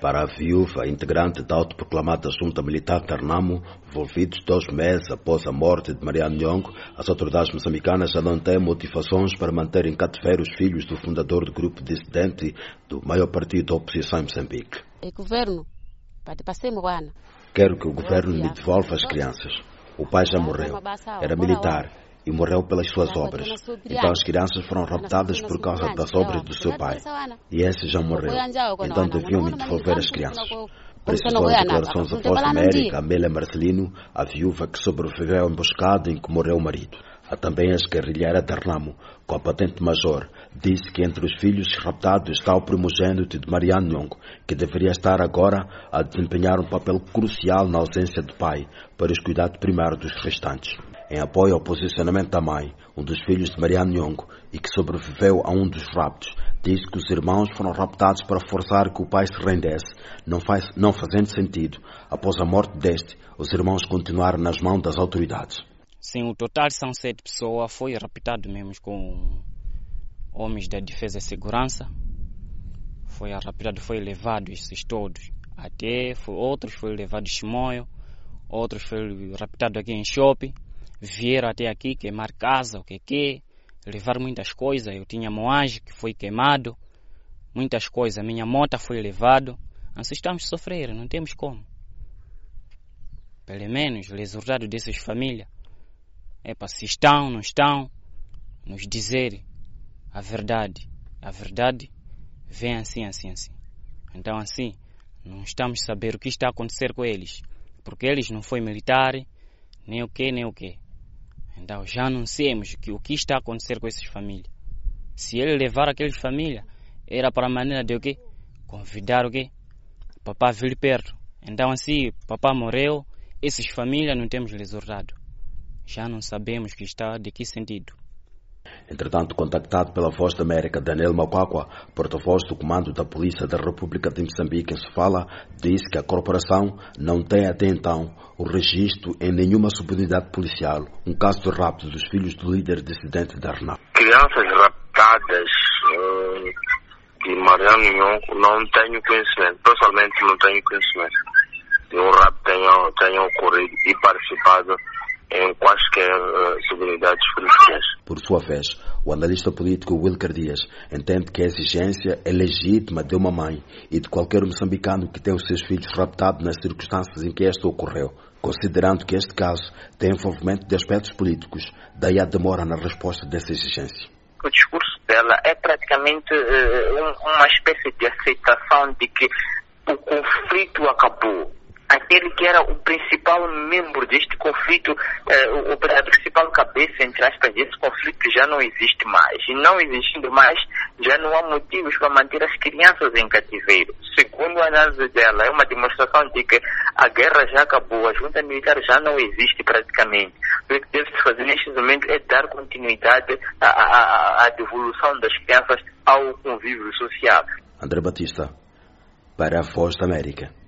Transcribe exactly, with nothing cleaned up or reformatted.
Para a viúva, integrante da autoproclamada junta militar de Arnamo, envolvidos dois meses após a morte de Mariano Nhongo, as autoridades moçambicanas já não têm motivações para manter em cativeiro os filhos do fundador do grupo dissidente do maior partido da oposição em Moçambique. O governo, Quero que o governo me devolva as crianças. O pai já morreu, era militar e morreu pelas suas obras. Então as crianças foram raptadas por causa das obras do seu pai. E esse já morreu. Então deviam me devolver as crianças. Precisou de declarações da Voz da América, Amélia Marcelino, a viúva que sobreviveu à emboscada em que morreu o marido. Há também a ex-guerrilheira de Arnamo, com a patente-major, disse que entre os filhos raptados está o primogênito de Mariano Nhongo, que deveria estar agora a desempenhar um papel crucial na ausência do pai, para os cuidados primários dos restantes. Em apoio ao posicionamento da mãe, um dos filhos de Mariano Nhongo e que sobreviveu a um dos raptos, disse que os irmãos foram raptados para forçar que o pai se rendesse, não, faz, não fazendo sentido. Após a morte deste, os irmãos continuaram nas mãos das autoridades. Sim, o total são sete pessoas, foi raptado mesmo com homens da defesa e segurança. Foi raptado, foi levado esses todos. Até foi, outros foram levados em Chimoio, outros foram raptados aqui em Shopping. Vieram até aqui queimar casa, o que que, levar muitas coisas. Eu tinha moagem que foi queimado, muitas coisas. Minha moto foi levado. Nós estamos a sofrer, não temos como. Pelo menos, o resultado dessas famílias é para se estão, não estão, nos dizer a verdade. A verdade vem assim, assim, assim. Então assim, não estamos a saber o que está a acontecer com eles, porque eles não foi militar, nem o que, nem o que. Então já anunciamos que o que está a acontecer com essas famílias. Se ele levar aquelas famílias, era para a maneira de o quê? Convidar o quê? Papá vir perto. Então assim, papá morreu, essas famílias não temos resultado. Já não sabemos que está de que sentido. Entretanto, contactado pela Voz da América, Daniel Makwakwa, porta-voz do Comando da Polícia da República de Moçambique em Sofala, disse que a corporação não tem até então o registro em nenhuma subunidade policial um caso de rapto dos filhos do líder dissidente da Arnamo. Crianças raptadas hum, de Mariano Nhongo não tenho conhecimento, pessoalmente não tenho conhecimento de um rapto tenha, tenha ocorrido e participado em quaisquer uh, subunidades policiais. Por sua vez, o analista político Wilker Dias entende que a exigência é legítima de uma mãe e de qualquer moçambicano que tenha os seus filhos raptados nas circunstâncias em que isto ocorreu, considerando que este caso tem envolvimento de aspectos políticos, daí a demora na resposta dessa exigência. O discurso dela é praticamente uh, uma espécie de aceitação de que o conflito acabou. Aquele que era o principal membro deste conflito, eh, o, a principal cabeça, entre aspas, desse conflito já não existe mais. E não existindo mais, já não há motivos para manter as crianças em cativeiro. Segundo a análise dela, é uma demonstração de que a guerra já acabou, a junta militar já não existe praticamente. O que deve-se fazer neste momento é dar continuidade à, à, à devolução das crianças ao convívio social. André Batista, para a Voz da América.